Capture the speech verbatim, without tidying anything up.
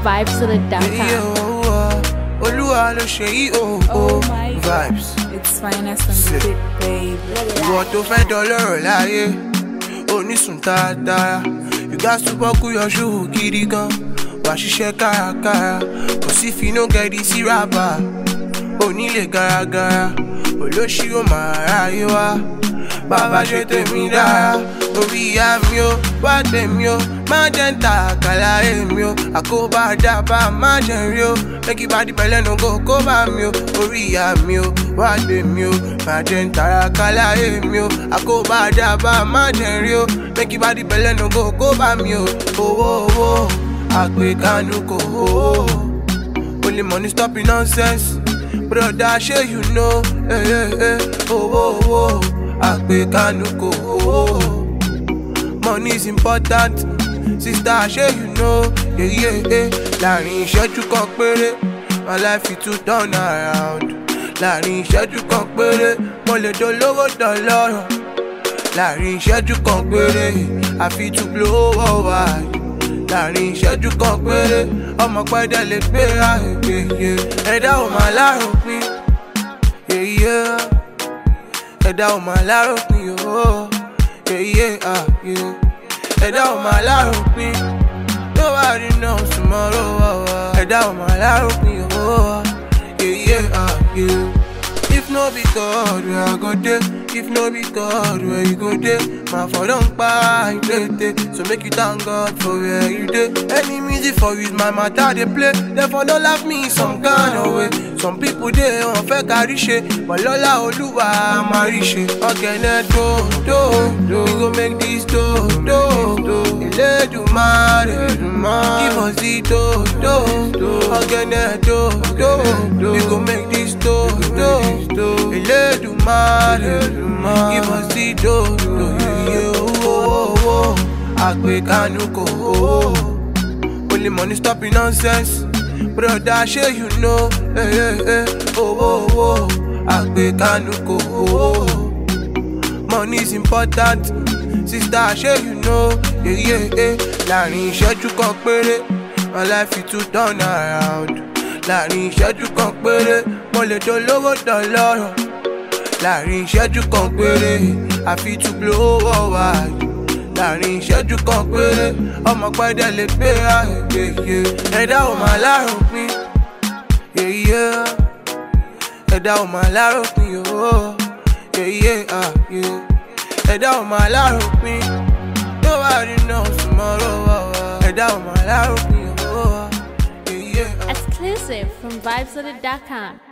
vibes to the Yeah, oh, uh, Olúwa ló ṣe yí, oh, oh, vibes. It's finest on the big babe. Ìwọ tó fẹ́ dọlọ́rọ̀ láyé, onísùn dáadáa. You got to buckle your shoe gidi gan. Wà ṣiṣẹ́ kárakára. Kò sí fi no get this rapper. Onílé garagara. Olóṣì ó máa ráyé wá. Bàbá ṣe tèmi dára. Orí ìyá mi ó, wá tèmi ó. Má jẹ́ ń ta àkàlà èmi ó. Àkóbá dábàá má jẹ́ rí ó. Make body pẹ̀lẹ́ no go kó bá mi ó. Orí ìyá mi ó, wá tèmi ó. Má jẹ́ ń ta àkàlà èmi ó. Àkóbá dábàá má jẹ́ rí ó. Make body pẹ̀lẹ́ no go kó bá mi ó. Owó owó, àgbékánu kò owó. Only money stopping nonsense. Brother, sure you know. Hey, hey, hey. Owó owó, àgbékánu kò owó. Money is important, sister, sure you know. Yeah, yeah, yeah. Láàrin ìṣẹ́jú kan péré, my life is to turn around. Láàrin ìṣẹ́jú kan péré, mo lè dolówó dọlọ́rọ̀. Láàrin ìṣẹ́jú kan péré, I fit to blow over. Láàrin ìṣẹ́jú kan péré, ọmọ pẹ́dẹ́ lè gbé àìgbé. Ẹ̀dá ò máa láròpin, yeah, yeah. Ẹ̀dá ò máa láròpin, oh. Yeah, yeah, ah, yeah. Ẹ̀dá ò máa láròpin. Nobody knows tomorrow, oh, oh. Ẹ̀dá ò máa láròpin, oh. Yeah, yeah, ah, yeah. If no be God, where I go there. If no be God, where you go there. My for don't buy it, so make you thank God for where you dey. Any music for you is my matter they play. Therefore don't laugh me some kind of way. Some people they on fake carry shit, but Lola Oluwa marishe. Ogene do do do, we go make this do do do. Ile do mare, give us the do do do. Ogene do do do, we go make this do do do. Ile do mare, give us the do do. Yeah, oh, oh, oh. Àgbékánu kò owó. Only money stopping nonsense. Brother, sure you know. Hey, hey, hey. Oh, oh, oh. Àgbékánu kò owó. Money is important, sister, sure you know. Yeah, yeah, yeah. Láàrin ìṣẹ́jú kan péré, my life is to turn around. Láàrin ìṣẹ́jú kan péré, mo lè dolówó dọlọ́rọ̀. Láàrin ìṣẹ́jú kan péré, I fit to blow over. Láàrin ìṣẹ́jú kan péré, ọmọ pẹ́dẹ́ lè gbé àìgbé. Ẹ̀dá ò máa láròpin, yeah, yeah. Ẹ̀dá ò máa láròpin, oh. Yeah, yeah, ah, yeah. Ẹ̀dá ò máa láròpin. Nobody knows tomorrow, oh, oh. Ẹ̀dá ò máa láròpin, oh. Yeah, yeah, ah. Exclusive from vibes to the dot com.